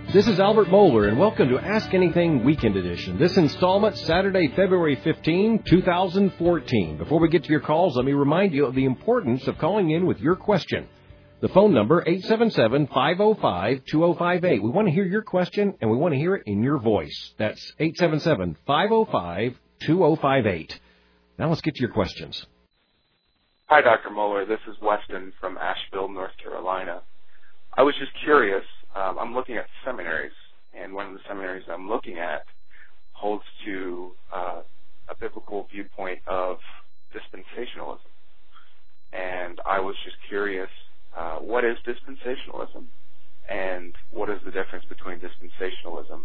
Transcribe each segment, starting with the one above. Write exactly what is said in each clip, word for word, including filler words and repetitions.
This is Albert Moeller, and welcome to Ask Anything Weekend Edition. This installment, Saturday, February fifteenth, twenty fourteen. Before we get to your calls, let me remind you of the importance of calling in with your question. The phone number, eight seven seven, five oh five, two oh five eight. We want to hear your question, and we want to hear it in your voice. That's eight seven seven, five oh five, two oh five eight. Now let's get to your questions. Hi, Doctor Moeller. This is Weston from Asheville, North Carolina. I was just curious. Um, I'm looking at seminaries, and one of the seminaries I'm looking at holds to uh, a biblical viewpoint of dispensationalism. And I was just curious, uh, what is dispensationalism, and what is the difference between dispensationalism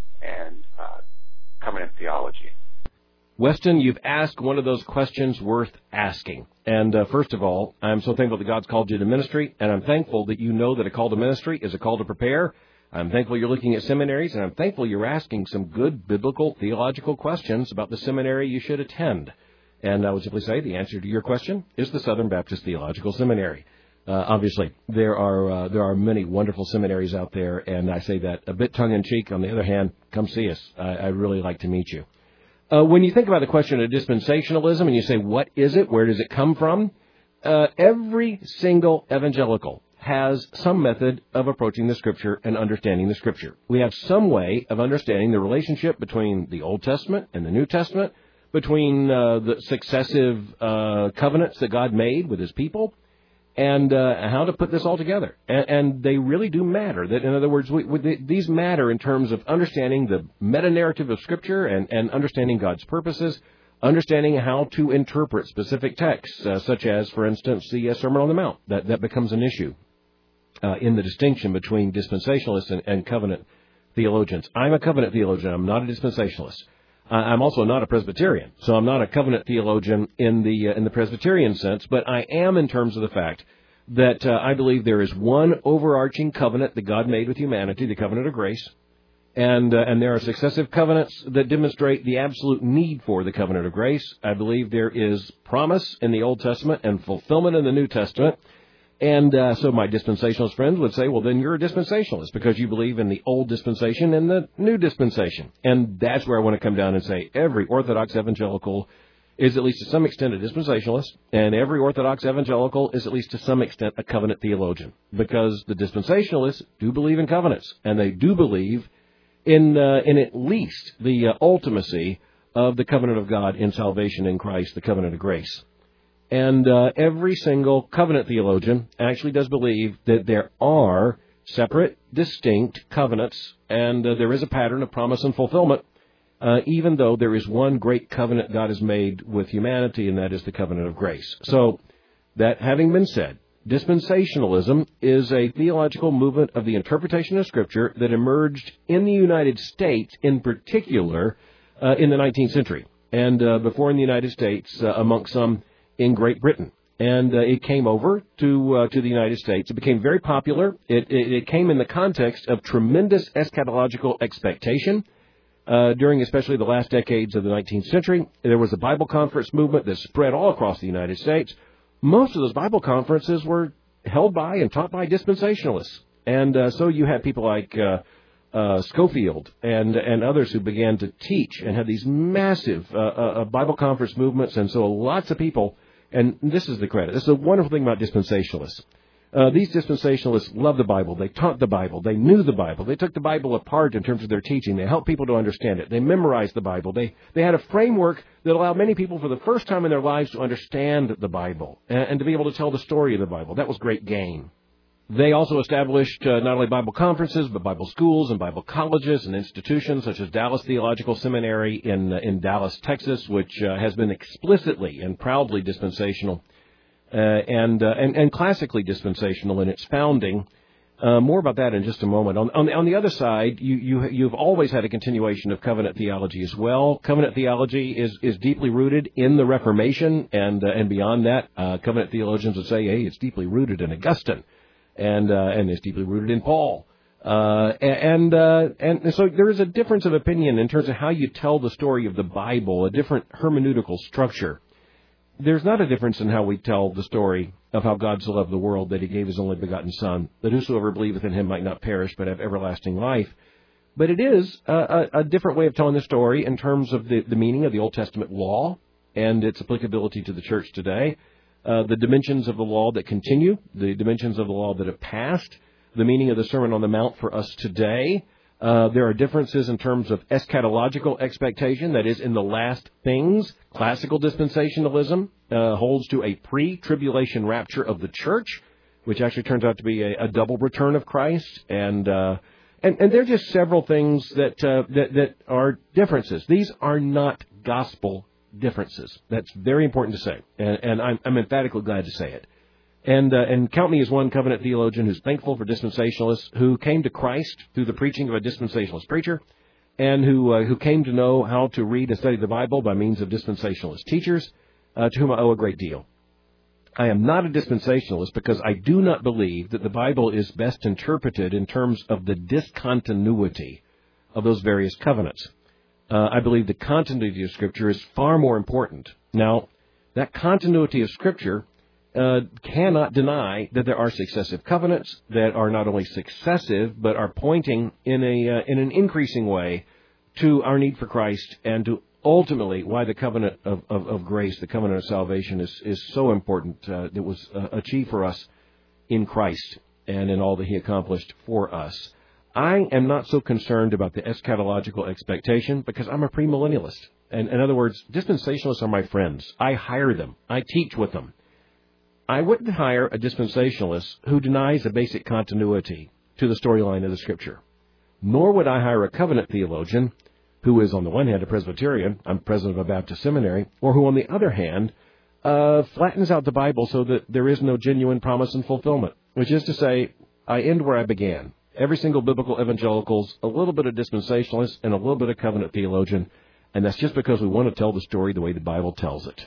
and uh, covenant theology? Weston, you've asked one of those questions worth asking. And uh, first of all, I'm so thankful that God's called you to ministry, and I'm thankful that you know that a call to ministry is a call to prepare. I'm thankful you're looking at seminaries, and I'm thankful you're asking some good biblical, theological questions about the seminary you should attend. And I would simply say the answer to your question is the Southern Baptist Theological Seminary. Uh, obviously, there are uh, there are many wonderful seminaries out there, and I say that a bit tongue-in-cheek. On the other hand, come see us. I, I'd really like to meet you. Uh, when you think about the question of dispensationalism and you say, what is it? Where does it come from? Uh, every single evangelical has some method of approaching the Scripture and understanding the Scripture. We have some way of understanding the relationship between the Old Testament and the New Testament, between uh, the successive uh, covenants that God made with His people, and uh, how to put this all together. And, and they really do matter. That, in other words, we, we, these matter in terms of understanding the meta-narrative of Scripture and, and understanding God's purposes, understanding how to interpret specific texts, uh, such as, for instance, the uh, Sermon on the Mount. That, that becomes an issue uh, in the distinction between dispensationalists and, and covenant theologians. I'm a covenant theologian. I'm not a dispensationalist. I'm also not a Presbyterian, so I'm not a covenant theologian in the uh, in the Presbyterian sense, but I am in terms of the fact that uh, I believe there is one overarching covenant that God made with humanity, the covenant of grace, and uh, and there are successive covenants that demonstrate the absolute need for the covenant of grace. I believe there is promise in the Old Testament and fulfillment in the New Testament. And uh, so my dispensationalist friends would say, well, then you're a dispensationalist because you believe in the old dispensation and the new dispensation. And that's where I want to come down and say every Orthodox evangelical is at least to some extent a dispensationalist, and every Orthodox evangelical is at least to some extent a covenant theologian, because the dispensationalists do believe in covenants, and they do believe in, uh, in at least the uh, ultimacy of the covenant of God in salvation in Christ, the covenant of grace. And uh, every single covenant theologian actually does believe that there are separate, distinct covenants, and uh, there is a pattern of promise and fulfillment, uh, even though there is one great covenant God has made with humanity, and that is the covenant of grace. So, that having been said, dispensationalism is a theological movement of the interpretation of Scripture that emerged in the United States, in particular, uh, in the nineteenth century, and uh, before in the United States, uh, amongst some in Great Britain. And uh, it came over to uh, to the United States. It became very popular. It, it, it came in the context of tremendous eschatological expectation uh, during especially the last decades of the nineteenth century. There was a Bible conference movement that spread all across the United States. Most of those Bible conferences were held by and taught by dispensationalists. And uh, so you had people like uh, uh, Schofield and and others who began to teach and had these massive uh, uh, Bible conference movements. And so lots of people. And this is the credit. This is a wonderful thing about dispensationalists. Uh, these dispensationalists love the Bible. They taught the Bible. They knew the Bible. They took the Bible apart in terms of their teaching. They helped people to understand it. They memorized the Bible. They they had a framework that allowed many people for the first time in their lives to understand the Bible and, and to be able to tell the story of the Bible. That was great gain. They also established uh, not only Bible conferences, but Bible schools and Bible colleges and institutions such as Dallas Theological Seminary in uh, in Dallas, Texas, which uh, has been explicitly and proudly dispensational uh, and, uh, and and classically dispensational in its founding. Uh, more about that in just a moment. On, on, the, on the other side, you, you, you've always had a continuation of covenant theology as well. Covenant theology is, is deeply rooted in the Reformation, and uh, and beyond that, uh, covenant theologians would say, hey, it's deeply rooted in Augustine. And uh, and is deeply rooted in Paul, uh, and uh, and so there is a difference of opinion in terms of how you tell the story of the Bible, a different hermeneutical structure. there's not a difference in how we tell the story of how God so loved the world that he gave his only begotten Son, that whosoever believeth in him might not perish but have everlasting life. But it is a, a, a different way of telling the story in terms of the, the meaning of the Old Testament law and its applicability to the church today, uh, the dimensions of the law that continue, the dimensions of the law that have passed, the meaning of the Sermon on the Mount for us today. Uh, there are differences in terms of eschatological expectation, that is, in the last things. Classical dispensationalism uh, holds to a pre-tribulation rapture of the church, which actually turns out to be a, a double return of Christ. And, uh, and and there are just several things that, uh, that that are differences. These are not gospel differences. That's very important to say, and, and I'm, I'm emphatically glad to say it. And uh, and count me as one covenant theologian who's thankful for dispensationalists who came to Christ through the preaching of a dispensationalist preacher, and who uh, who came to know how to read and study the Bible by means of dispensationalist teachers, uh, to whom I owe a great deal. I am not a dispensationalist because I do not believe that the Bible is best interpreted in terms of the discontinuity of those various covenants. Uh, I believe the continuity of Scripture is far more important. Now, that continuity of Scripture Uh, cannot deny that there are successive covenants that are not only successive but are pointing in a uh, in an increasing way to our need for Christ and to ultimately why the covenant of, of, of grace, the covenant of salvation, is is so important. Uh, that was uh, achieved for us in Christ and in all that He accomplished for us. I am not so concerned about the eschatological expectation because I'm a premillennialist. And in other words, dispensationalists are my friends. I hire them. I teach with them. I wouldn't hire a dispensationalist who denies a basic continuity to the storyline of the Scripture. Nor would I hire a covenant theologian who is, on the one hand, a Presbyterian, I'm president of a Baptist seminary, or who, on the other hand, uh, flattens out the Bible so that there is no genuine promise and fulfillment, which is to say, I end where I began. Every single biblical evangelical's a little bit of dispensationalist and a little bit of covenant theologian, and that's just because we want to tell the story the way the Bible tells it.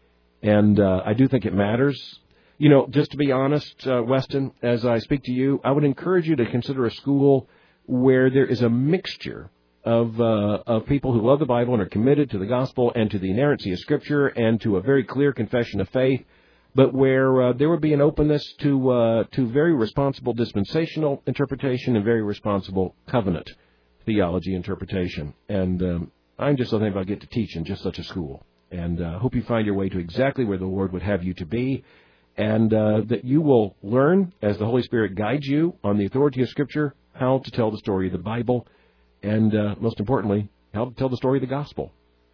And uh, I do think it matters. You know, just to be honest, uh, Weston, as I speak to you, I would encourage you to consider a school where there is a mixture of uh, of people who love the Bible and are committed to the gospel and to the inerrancy of Scripture and to a very clear confession of faith, but where uh, there would be an openness to uh, to very responsible dispensational interpretation and very responsible covenant theology interpretation. And um, I'm just so thankful I get to teach in just such a school. And I uh, hope you find your way to exactly where the Lord would have you to be. And uh, that you will learn, as the Holy Spirit guides you on the authority of Scripture, how to tell the story of the Bible, and uh, most importantly, how to tell the story of the gospel.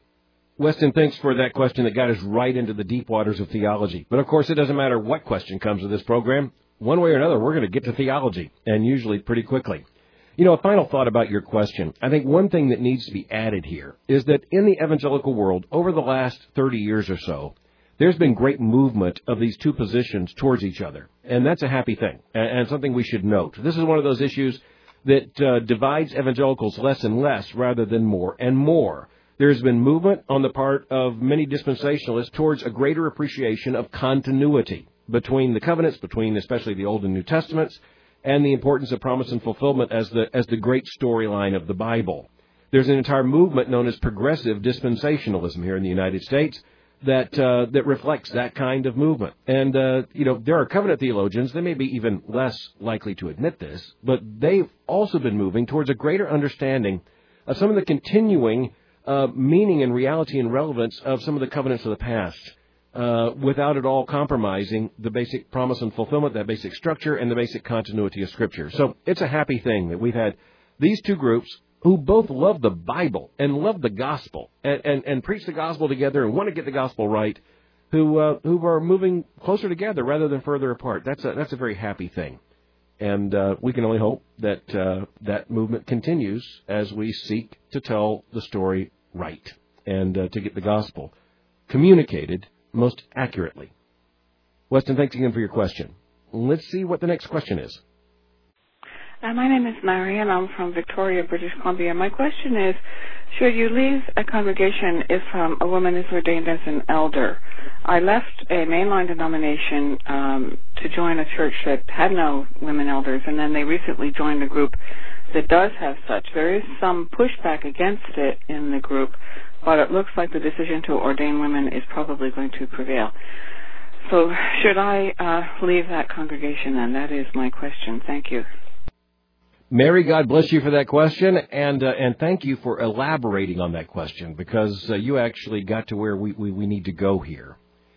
Weston, thanks for that question that got us right into the deep waters of theology. But, of course, it doesn't matter what question comes to this program. One way or another, we're going to get to theology, and usually pretty quickly. You know, a final thought about your question. I think one thing that needs to be added here is that in the evangelical world, over the last thirty years or so, there's been great movement of these two positions towards each other, and that's a happy thing, and something we should note. This is one of those issues that uh, divides evangelicals less and less rather than more and more. There's been movement on the part of many dispensationalists towards a greater appreciation of continuity between the covenants, between especially the Old and New Testaments, and the importance of promise and fulfillment as the as the great storyline of the Bible. There's an entire movement known as progressive dispensationalism here in the United States that uh, that reflects that kind of movement. And, uh, you know, there are covenant theologians, they may be even less likely to admit this, but they've also been moving towards a greater understanding of some of the continuing uh, meaning and reality and relevance of some of the covenants of the past, uh, without at all compromising the basic promise and fulfillment, that basic structure, and the basic continuity of Scripture. So it's a happy thing that we've had these two groups who both love the Bible and love the gospel and, and, and preach the gospel together and want to get the gospel right, who uh, who are moving closer together rather than further apart. That's a, that's a very happy thing. And uh, we can only hope that uh, that movement continues as we seek to tell the story right and uh, to get the gospel communicated most accurately. Weston, thanks again for your question. Let's see what the next question is. Uh, my name is Marian. I'm from Victoria, British Columbia. My question is, should you leave a congregation if um, a woman is ordained as an elder? I left a mainline denomination um, to join a church that had no women elders, and then they recently joined a group that does have such. There is some pushback against it in the group, but it looks like the decision to ordain women is probably going to prevail. So should I uh, leave that congregation then? That is my question. Thank you. Mary, God bless you for that question, and uh, and thank you for elaborating on that question, because uh, you actually got to where we, we, we need to go here.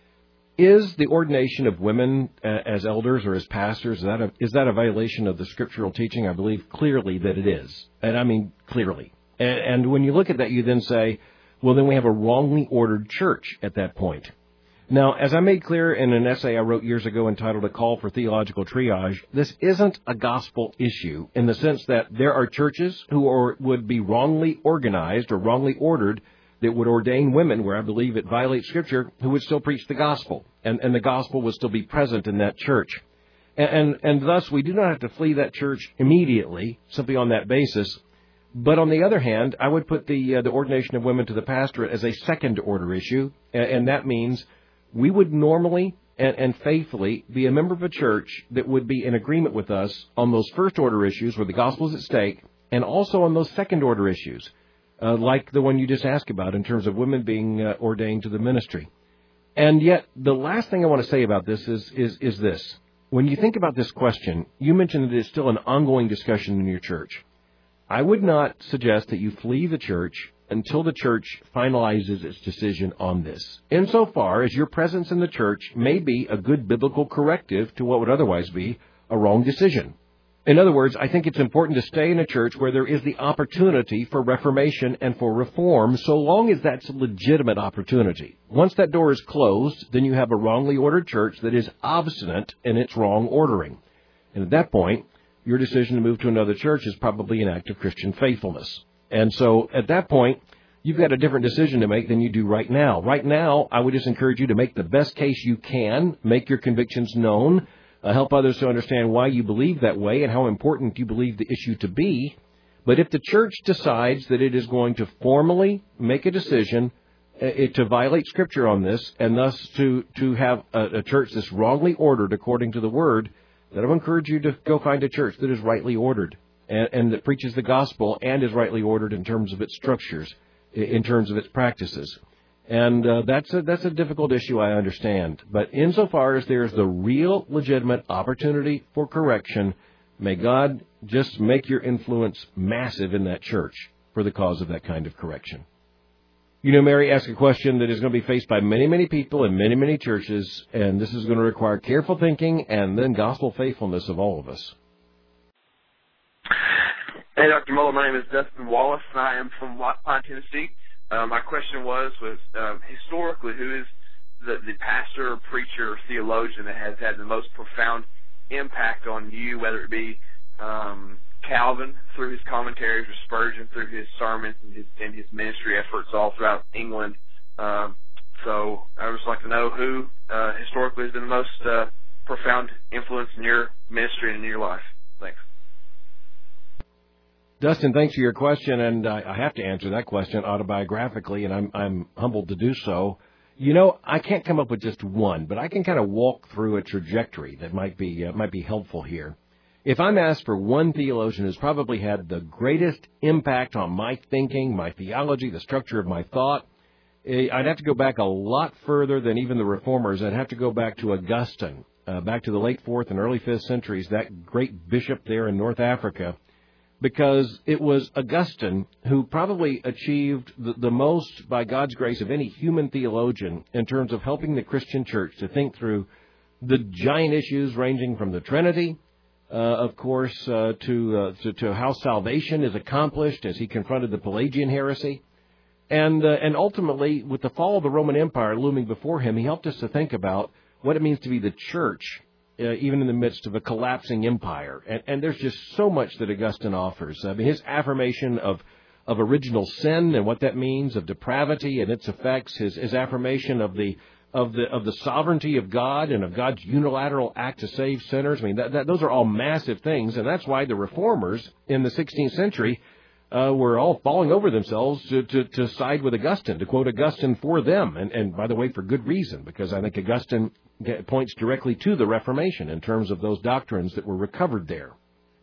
Is the ordination of women uh, as elders or as pastors, is that, a, is that a violation of the scriptural teaching? I believe clearly that it is, and I mean clearly. And, and when you look at that, you then say, well, then we have a wrongly ordered church at that point. Now, as I made clear in an essay I wrote years ago entitled A Call for Theological Triage, this isn't a gospel issue in the sense that there are churches who are, would be wrongly organized or wrongly ordered that would ordain women, where I believe it violates Scripture, who would still preach the gospel, and, and the gospel would still be present in that church. And, and, and thus, we do not have to flee that church immediately, simply on that basis. But on the other hand, I would put the, uh, the ordination of women to the pastorate as a second-order issue, and, and that means we would normally and, and faithfully be a member of a church that would be in agreement with us on those first-order issues where the gospel is at stake, and also on those second-order issues, uh, like the one you just asked about in terms of women being uh, ordained to the ministry. And yet, the last thing I want to say about this is, is, is this. When you think about this question, you mentioned that it's still an ongoing discussion in your church. I would not suggest that you flee the church until the church finalizes its decision on this, insofar as your presence in the church may be a good biblical corrective to what would otherwise be a wrong decision. In other words, I think it's important to stay in a church where there is the opportunity for reformation and for reform, so long as that's a legitimate opportunity. Once that door is closed, then you have a wrongly ordered church that is obstinate in its wrong ordering. And at that point, your decision to move to another church is probably an act of Christian faithfulness. And so at that point, you've got a different decision to make than you do right now. Right now, I would just encourage you to make the best case you can, make your convictions known, uh, help others to understand why you believe that way and how important you believe the issue to be. But if the church decides that it is going to formally make a decision uh, to violate Scripture on this, and thus to, to have a, a church that's wrongly ordered according to the Word, then I would encourage you to go find a church that is rightly ordered and, and that preaches the gospel and is rightly ordered in terms of its structures, in terms of its practices. And uh, that's a that's a difficult issue, I understand. But insofar as there's the real legitimate opportunity for correction, may God just make your influence massive in that church for the cause of that kind of correction. You know, Mary asked a question that is going to be faced by many, many people in many, many churches, and this is going to require careful thinking and then gospel faithfulness of all of us. Hey, Doctor Mohler, my name is Dustin Wallace, and I am from White Pine, Tennessee. Uh, my question was, was um, historically, who is the, the pastor, or preacher, or theologian that has had the most profound impact on you, whether it be um, Calvin through his commentaries, or Spurgeon through his sermons and his, and his ministry efforts all throughout England. Um, so I would just like to know who uh, historically has been the most uh, profound influence in your ministry and in your life. Thanks. Dustin, thanks for your question, and I, I have to answer that question autobiographically, and I'm, I'm humbled to do so. You know, I can't come up with just one, but I can kind of walk through a trajectory that might be uh, might be helpful here. If I'm asked for one theologian who's probably had the greatest impact on my thinking, my theology, the structure of my thought, I'd have to go back a lot further than even the Reformers. I'd have to go back to Augustine, uh, back to the late fourth and early fifth centuries, that great bishop there in North Africa, because it was Augustine who probably achieved the, the most, by God's grace, of any human theologian in terms of helping the Christian church to think through the giant issues ranging from the Trinity, uh, of course, uh, to, uh, to to how salvation is accomplished as he confronted the Pelagian heresy. And, uh, and ultimately, with the fall of the Roman Empire looming before him, he helped us to think about what it means to be the church, Uh, even in the midst of a collapsing empire. And, and there's just so much that Augustine offers. I mean, his affirmation of, of original sin and what that means, of depravity and its effects, his, his affirmation of the of the of the sovereignty of God and of God's unilateral act to save sinners. I mean, that, that, those are all massive things, and that's why the Reformers in the sixteenth century uh, were all falling over themselves to, to, to side with Augustine, to quote Augustine for them. And, and by the way, for good reason, because I think Augustine points directly to the Reformation in terms of those doctrines that were recovered there.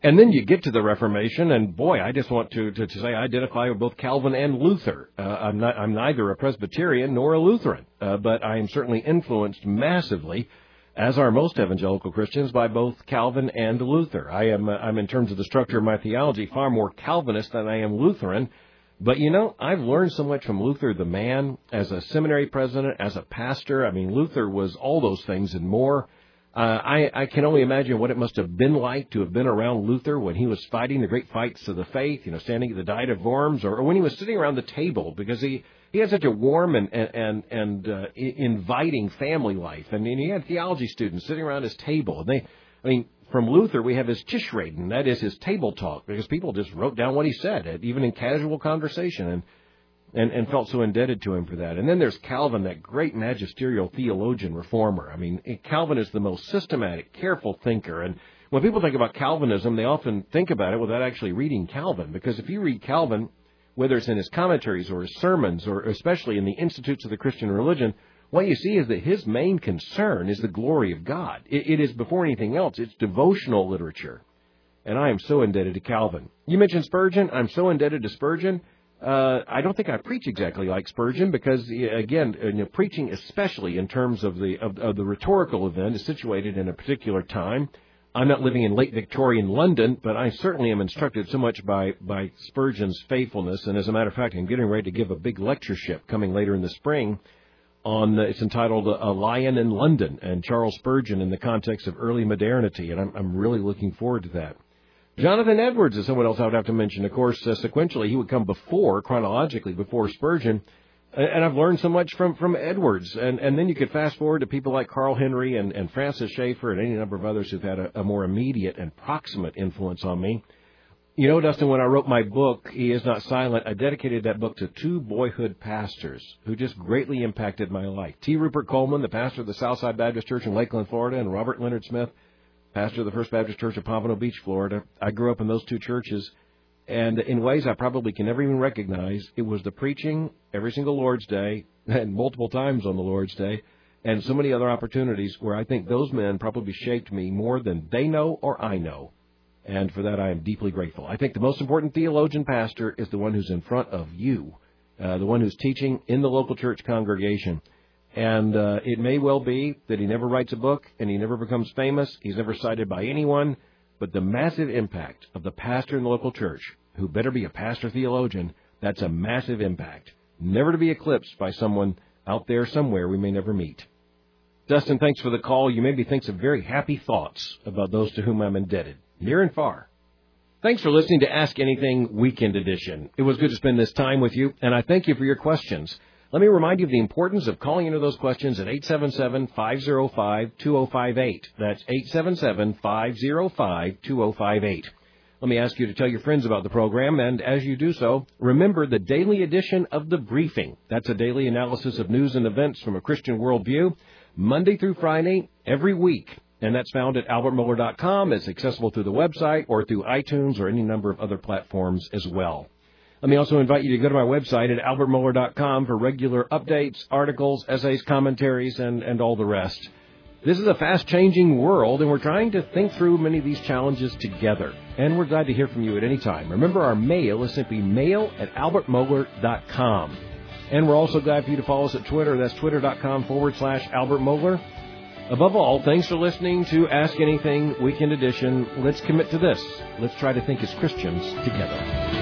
And then you get to the Reformation, and boy, I just want to, to, to say I identify with both Calvin and Luther. Uh, I'm, not, I'm neither a Presbyterian nor a Lutheran, uh, but I am certainly influenced massively, as are most evangelical Christians, by both Calvin and Luther. I am, uh, I'm in terms of the structure of my theology, far more Calvinist than I am Lutheran. But, you know, I've learned so much from Luther, the man, as a seminary president, as a pastor. I memean, Luther was all those things and more. Uh, I, I can only imagine what it must have been like to have been around Luther when he was fighting the great fights of the faith, you know, standing at the Diet of Worms, or, or when he was sitting around the table, because he, he had such a warm and and and, and uh, inviting family life, and, and he had theology students sitting around his table. And they, I mean, from Luther we have his Tischreden, that is his table talk, because people just wrote down what he said, even in casual conversation, and. And, and felt so indebted to him for that. And then there's Calvin, that great magisterial theologian reformer. I mean, Calvin is the most systematic, careful thinker. And when people think about Calvinism, they often think about it without actually reading Calvin. Because if you read Calvin, whether it's in his commentaries or his sermons, or especially in the Institutes of the Christian Religion, what you see is that his main concern is the glory of God. It, it is, before anything else, it's devotional literature. And I am so indebted to Calvin. You mentioned Spurgeon. I'm so indebted to Spurgeon. Uh, I don't think I preach exactly like Spurgeon because, again, you know, preaching, especially in terms of the of, of the rhetorical event, is situated in a particular time. I'm not living in late Victorian London, but I certainly am instructed so much by, by Spurgeon's faithfulness. And as a matter of fact, I'm getting ready to give a big lectureship coming later in the spring on, uh, it's entitled A Lion in London, and Charles Spurgeon in the context of early modernity. And I'm, I'm really looking forward to that. Jonathan Edwards is someone else I would have to mention. Of course, uh, sequentially, he would come before, chronologically, before Spurgeon. And I've learned so much from, from Edwards. And, and then you could fast forward to people like Carl Henry and, and Francis Schaeffer and any number of others who've had a, a more immediate and proximate influence on me. You know, Dustin, when I wrote my book, He Is Not Silent, I dedicated that book to two boyhood pastors who just greatly impacted my life. T. Rupert Coleman, the pastor of the Southside Baptist Church in Lakeland, Florida, and Robert Leonard Smith, pastor of the First Baptist Church of Pompano Beach, Florida. I grew up in those two churches, and in ways I probably can never even recognize, it was the preaching every single Lord's Day, and multiple times on the Lord's Day, and so many other opportunities where I think those men probably shaped me more than they know or I know. And for that, I am deeply grateful. I think the most important theologian pastor is the one who's in front of you, uh, the one who's teaching in the local church congregation. And uh, it may well be that he never writes a book and he never becomes famous. He's never cited by anyone. But the massive impact of the pastor in the local church, who better be a pastor theologian, that's a massive impact, never to be eclipsed by someone out there somewhere we may never meet. Dustin, thanks for the call. You made me think some very happy thoughts about those to whom I'm indebted, near and far. Thanks for listening to Ask Anything Weekend Edition. It was good to spend this time with you, and I thank you for your questions. Let me remind you of the importance of calling into those questions at eight seven seven, five zero five, two zero five eight. That's eight seven seven, five zero five, two zero five eight. Let me ask you to tell your friends about the program, and as you do so, remember the daily edition of The Briefing. That's a daily analysis of news and events from a Christian worldview, Monday through Friday, every week. And that's found at albert mohler dot com. It's accessible through the website or through iTunes or any number of other platforms as well. Let me also invite you to go to my website at albert mohler dot com for regular updates, articles, essays, commentaries, and, and all the rest. This is a fast-changing world, and we're trying to think through many of these challenges together. And we're glad to hear from you at any time. Remember, our mail is simply mail at albert mohler dot com. And we're also glad for you to follow us at Twitter. That's twitter.com forward slash Albert Mohler. Above all, thanks for listening to Ask Anything Weekend Edition. Let's commit to this. Let's try to think as Christians together.